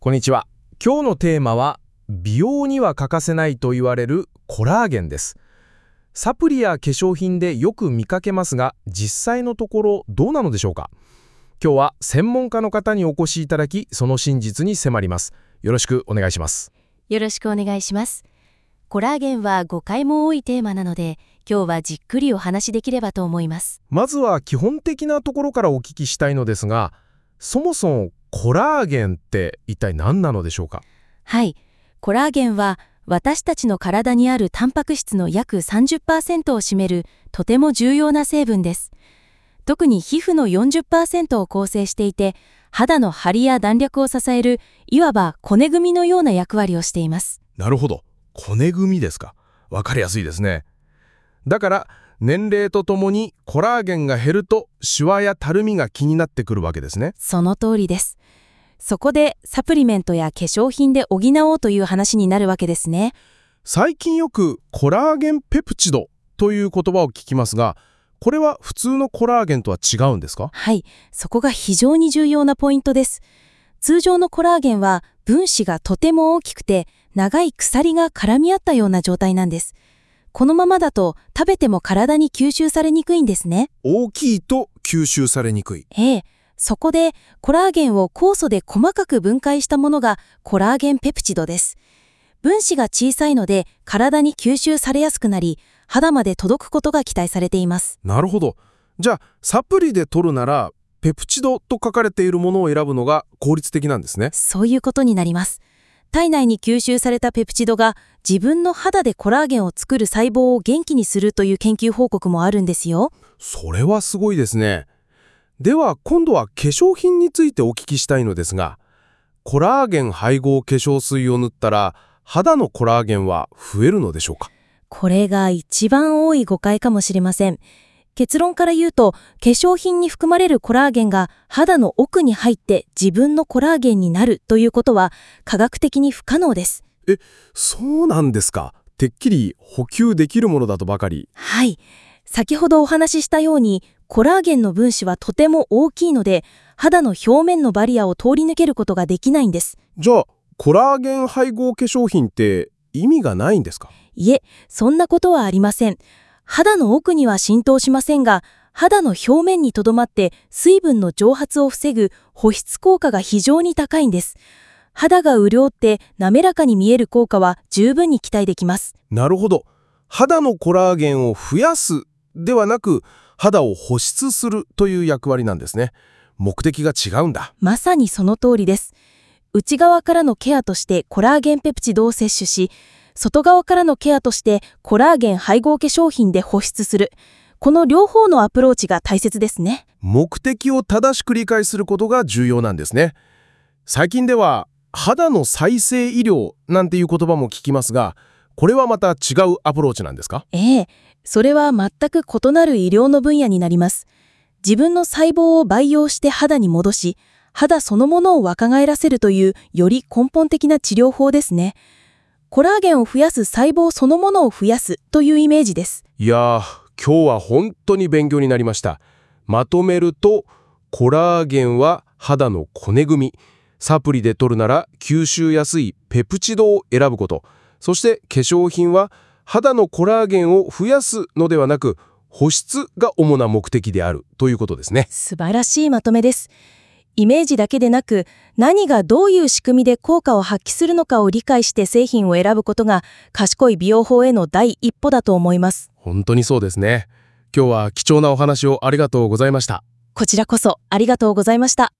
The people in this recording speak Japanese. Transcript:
こんにちは。今日のテーマは美容には欠かせないと言われるコラーゲンです。サプリや化粧品でよく見かけますが、実際のところどうなのでしょうか。今日は専門家の方にお越しいただき、その真実に迫ります。よろしくお願いします。 よろしくお願いします。コラーゲンは誤解も多いテーマなので、今日はじっくりお話しできればと思います。 まずは基本的なところからお聞きしたいのですが、そもそもコラーゲンって一体何なのでしょうか。 はい。コラーゲンは私たちの体にあるタンパク質の約 30% を占めるとても重要な成分です。特に皮膚の 40% を構成していて、肌の張りや弾力を支えるいわば骨組みのような役割をしています。 なるほど。骨組みですか。わかりやすいですね。だから年齢とともにコラーゲンが減るとシワやたるみが気になってくるわけですね。 その通りです。そこでサプリメントや化粧品で補おうという話になるわけですね。 最近よくコラーゲンペプチドという言葉を聞きますが、これは普通のコラーゲンとは違うんですか？ はい、そこが非常に重要なポイントです。通常のコラーゲンは分子がとても大きくて長い鎖が絡み合ったような状態なんです。このままだと食べても体に吸収されにくいんですね。 大きいと吸収されにくい。 そこでコラーゲンを酵素で細かく分解したものがコラーゲンペプチドです。分子が小さいので体に吸収されやすくなり、肌まで届くことが期待されています。 なるほど。じゃあサプリで取るならペプチドと書かれているものを選ぶのが効率的なんですね。 そういうことになります。体内に吸収されたペプチドが自分の肌でコラーゲンを作る細胞を元気にするという研究報告もあるんですよ。 それはすごいですね。では今度は化粧品についてお聞きしたいのですが、コラーゲン配合化粧水を塗ったら肌のコラーゲンは増えるのでしょうか。 これが一番多い誤解かもしれません。結論から言うと、化粧品に含まれるコラーゲンが肌の奥に入って自分のコラーゲンになるということは科学的に不可能です。 そうなんですか。てっきり補給できるものだとばかり。 はい。先ほどお話ししたように、コラーゲンの分子はとても大きいので、肌の表面のバリアを通り抜けることができないんです。 じゃあコラーゲン配合化粧品って意味がないんですか？ いえ、そんなことはありません。肌の奥には浸透しませんが、肌の表面にとどまって水分の蒸発を防ぐ保湿効果が非常に高いんです。肌が潤って滑らかに見える効果は十分に期待できます。 なるほど。肌のコラーゲンを増やすではなく、肌を保湿するという役割なんですね。目的が違うんだ。 まさにその通りです。内側からのケアとしてコラーゲンペプチドを摂取し、外側からのケアとしてコラーゲン配合化粧品で保湿する。この両方のアプローチが大切ですね。 目的を正しく理解することが重要なんですね。最近では肌の再生医療なんていう言葉も聞きますが、これはまた違うアプローチなんですか？ それは全く異なる医療の分野になります。自分の細胞を培養して肌に戻し、肌そのものを若返らせるというより根本的な治療法ですね。コラーゲンを増やす細胞そのものを増やすというイメージです。 いやー、今日は本当に勉強になりました。まとめると、コラーゲンは肌の骨組み、サプリで取るなら吸収やすいペプチドを選ぶこと、そして化粧品は肌のコラーゲンを増やすのではなく、保湿が主な目的であるということですね。 素晴らしいまとめです。イメージだけでなく、何がどういう仕組みで効果を発揮するのかを理解して製品を選ぶことが賢い美容法への第一歩だと思います。 本当にそうですね。今日は貴重なお話をありがとうございました。 こちらこそありがとうございました。